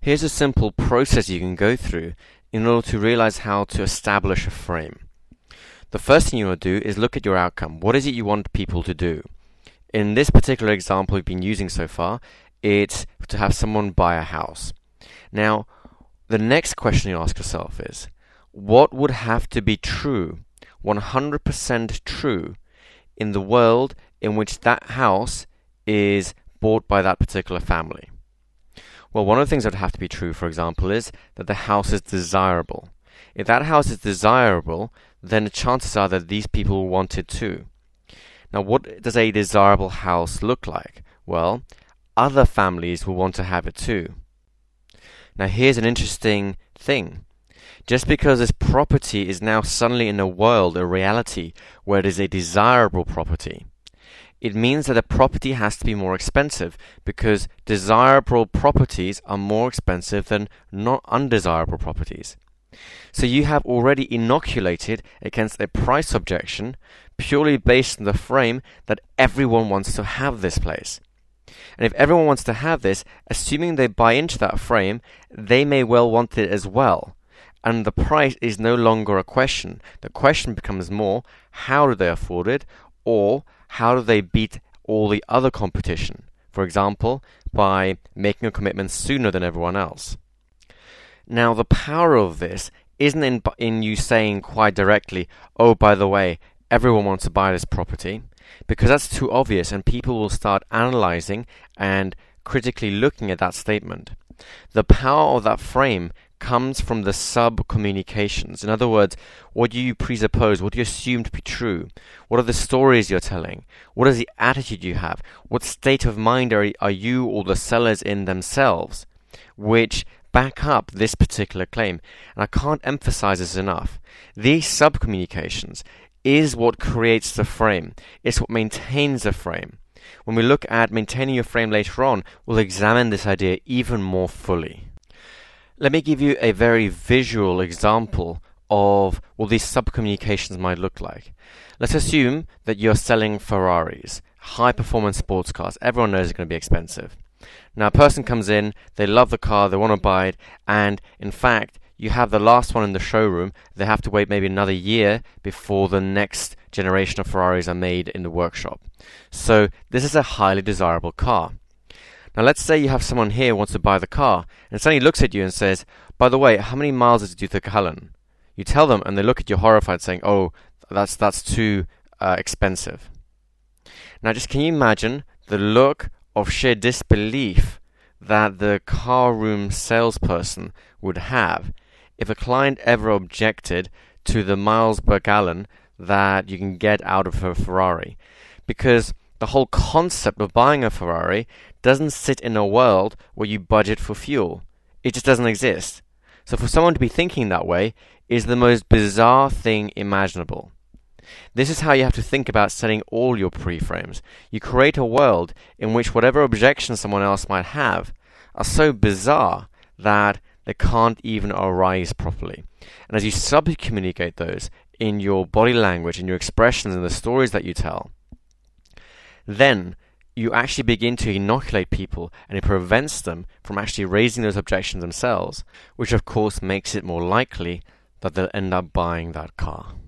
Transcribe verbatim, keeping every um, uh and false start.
Here's a simple process you can go through in order to realize how to establish a frame. The first thing you want to do is look at your outcome. What is it you want people to do? In this particular example we've been using so far, it's to have someone buy a house. Now, the next question you ask yourself is, what would have to be true, one hundred percent true, in the world in which that house is bought by that particular family? Well, one of the things that would have to be true, for example, is that the house is desirable. If that house is desirable, then the chances are that these people will want it too. Now, what does a desirable house look like? Well, other families will want to have it too. Now, here's an interesting thing. Just because this property is now suddenly in a world, a reality, where it is a desirable property, it means that the property has to be more expensive, because desirable properties are more expensive than not undesirable properties. So you have already inoculated against a price objection purely based on the frame that everyone wants to have this place. And if everyone wants to have this, assuming they buy into that frame, they may well want it as well. And the price is no longer a question. The question becomes more, how do they afford it? Or how do they beat all the other competition? For example, by making a commitment sooner than everyone else. Now, the power of this isn't in, in you saying quite directly, oh, by the way, everyone wants to buy this property, because that's too obvious and people will start analyzing and critically looking at that statement. The power of that frame comes from the sub-communications. In other words, what do you presuppose? What do you assume to be true? What are the stories you're telling? What is the attitude you have? What state of mind are, are you or the sellers in themselves, which back up this particular claim? And I can't emphasize this enough. These sub-communications is what creates the frame. It's what maintains the frame. When we look at maintaining your frame later on, we'll examine this idea even more fully. Let me give you a very visual example of what these sub-communications might look like. Let's assume that you're selling Ferraris, high-performance sports cars. Everyone knows it's going to be expensive. Now, a person comes in, they love the car, they want to buy it, and in fact, you have the last one in the showroom. They have to wait maybe another year before the next generation of Ferraris are made in the workshop. So this is a highly desirable car. Now, let's say you have someone here who wants to buy the car, and suddenly looks at you and says, by the way, how many miles does it do to Cullen? You tell them, and they look at you horrified, saying, oh, that's, that's too uh, expensive. Now, just can you imagine the look of sheer disbelief that the car room salesperson would have if a client ever objected to the miles per gallon that you can get out of a Ferrari? Because the whole concept of buying a Ferrari doesn't sit in a world where you budget for fuel. It just doesn't exist. So for someone to be thinking that way is the most bizarre thing imaginable. This is how you have to think about setting all your pre-frames. You create a world in which whatever objections someone else might have are so bizarre that they can't even arise properly. And as you sub-communicate those in your body language, in your expressions, and the stories that you tell, then you actually begin to inoculate people, and it prevents them from actually raising those objections themselves, which of course makes it more likely that they'll end up buying that car.